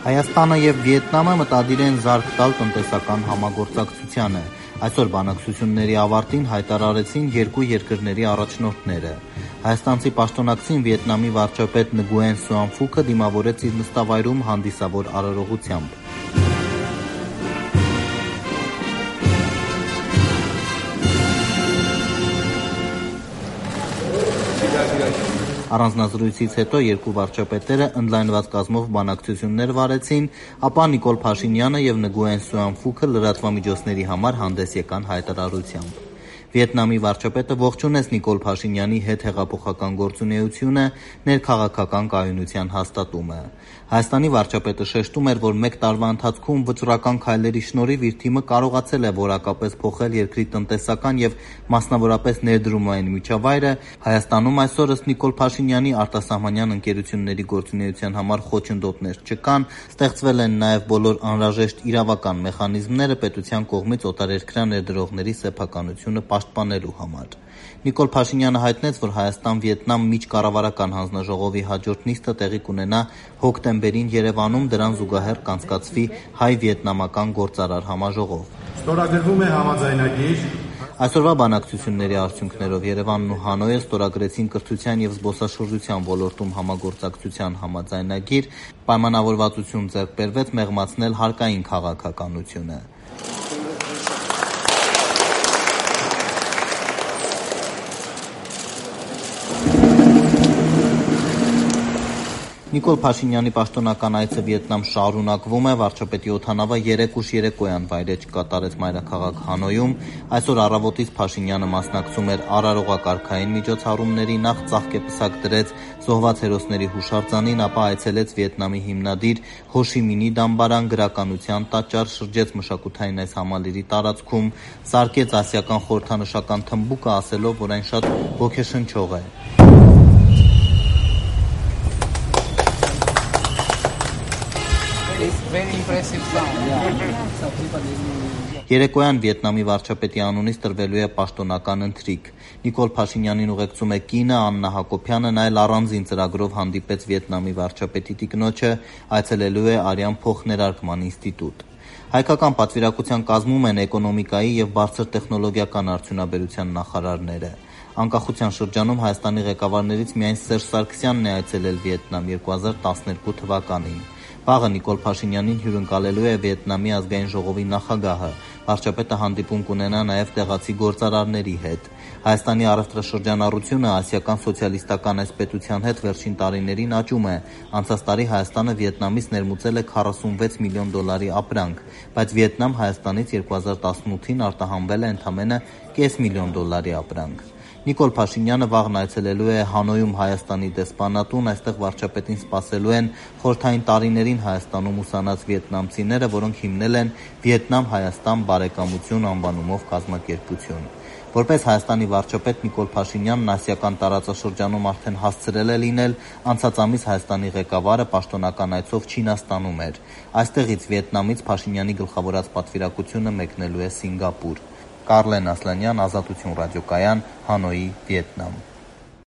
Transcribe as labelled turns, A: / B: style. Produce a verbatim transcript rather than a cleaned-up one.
A: Հայաստանը եւ Վիետնամը մտադիր են զարկ տալ տնտեսական համագործակցությանը։ Այսօր բանակցությունների ավարտին հայտարարեցին երկու երկրների առաջնորդները։ Հայաստանցի պաշտոնակցին Վիետնամի վարչապետ Նգուեն Սուան Ֆուքը դիմավորեց իր նստավայրում հանդիսավոր արարողությամբ։ Առանձնազրույցից հետո երկու վարչապետերը ընդլայնված կազմով բանակցություններ վարեցին, ապա Նիկոլ Փաշինյանը եւ Նգուեն Սուան Ֆուքը լրատվամիջոցների համար հանդես եկան հայտարարությամբ։ Վիետնամի վարչապետը ողջունեց Նիկոլ Փաշինյանի հետ հեղափոխական գործունեությունը, ներքաղաքական կայունության հաստատումը։ Հայաստանի վարչապետը շեշտում էր, որ մեկ տարվա ընթացքում վճռական քայլերի շնորհիվ իր թիմը կարողացել է որակապես փոխել երկրի տնտեսական եւ մասնավորապես ներդրումային միջավայրը։ Հայաստանում այսօր ըստ Նիկոլ Փաշինյանի արտասահմանյան ընկերությունների գործունեության համար խոչընդոտներ չկան, ստեղծվել են նաեւ բոլոր անհրաժեշտ իրավական մեխանիզմները պետության կողմից օտարերկրյա ներդրողների սեփականությունը պաշտպանելու համար։ Նիկոլ Փաշինյանը հայտնեց, որ Հայաստան-Վիետնամ միջկառավարական հանձնաժողովի հաջորդ նիստը տեղի կունենա հոկտեմբերին Երևանում, դրան զուգահեռ կանցկացվի հայ-վիետնամական գործարար համաժողով։
B: Ստորագրվում է համաձայնագիր։
A: Այսօրվա բանակցությունների արդյունքներով Երևանն ու Հանոյը ստորագրեցին կրթության եւ զբոսաշրջության ոլորտում համագործակցության համաձայնագիր, պայմանավորվածություն ձեռք բերվեց մեղմացնել հարկային քաղաքականությունը։ Նիկոլ Փաշինյանի պաշտոնական այցը Վիետնամ շարունակվում է, վարչապետի օդանավը երեք ուշ երեկոյան վայրէջք կատարեց մայրաքաղաք Հանոյում։ Այսօր առավոտից Փաշինյանը մասնակցում էր արարողակարգային միջոցառումների, նախ ծաղկեպսակ դրեց զոհված հերոսների հուշարձանին, ապա այցելեց Վիետնամի հիմնադիր Հոշի Մինի դամբարան, գրականության տաճար, շրջեց մշակութային այս համալիրի տարածքում, զարկեց ասիական խորհրդանշական թմբուկը, ասելով, որ այն շատ ոգեշնչող է։
C: Very impressive sound. Yeah.
A: Երեկոյան Վիետնամի վարչապետի անունից տրվելու է պաշտոնական ընթրիք։ Նիկոլ Փաշինյանին ուղեկցում է կինը Աննա Հակոբյանը, նա էլ առանձին ծրագրով հանդիպեց Վիետնամի վարչապետի տիկնոջը, այցելելու է Արյան փոխներարկման ինստիտուտ։ Հայկական պատվիրակության կազմում են էկոնոմիկայի եւ բարձր տեխնոլոգիական արդյունաբերության նախարարները։ Անկախության շրջանում Հայաստանի ղեկավարներից միայն Սերժ Սարգսյանն է այցելել Վիետնամ երկու հազար տասներկու թվականին։ Վաղը Նիկոլ Փաշինյանին հյուրընկալելու է Վիետնամի ազգային ժողովի նախագահը։ Վարչապետը հանդիպում կունենա նաև տեղացի գործարարների հետ։ Հայաստանի առևտրաշրջանառությունը ասիական սոցիալիստական այս պետության հետ վերջին տարիներին աճում է։ Անցած տարի Հայաստանը Վիետնամից ներմուծել է քառասունվեց միլիոն դոլարի ապրանք, բայց Վիետնամ Հայաստանից երկու հազար տասնութին արտահանվել է ընդամենը կես միլիոն դոլարի ապրանք։ Նիկոլ Փաշինյանը վաղն այցելելու է Հանոյում Հայաստանի դեսպանատուն, այստեղ վարչապետին սպասելու են խորհրդային տարիներին Հայաստանում ուսանած վիետնամցիները, որոնք հիմնել են Վիետնամ-Հայաստան բարեկամություն անվանումով կազմակերպություն։ Որպես Հայաստանի վարչապետ Նիկոլ Փաշինյանն ասիական տարածաշրջանում արդեն հասցրել է լինել, անցած ամիս Հայաստանի ղեկավարը պաշտոնական այցով Չինաստանում էր։ Այստեղից Վիետնամից Փաշինյանի գլխավորած պատվիրակությունը մեկնելու է Սինգապուր։ Կարլեն Ասլանյան, Ազատություն ռադիոկայան, Հանոյի, Վիետնամ։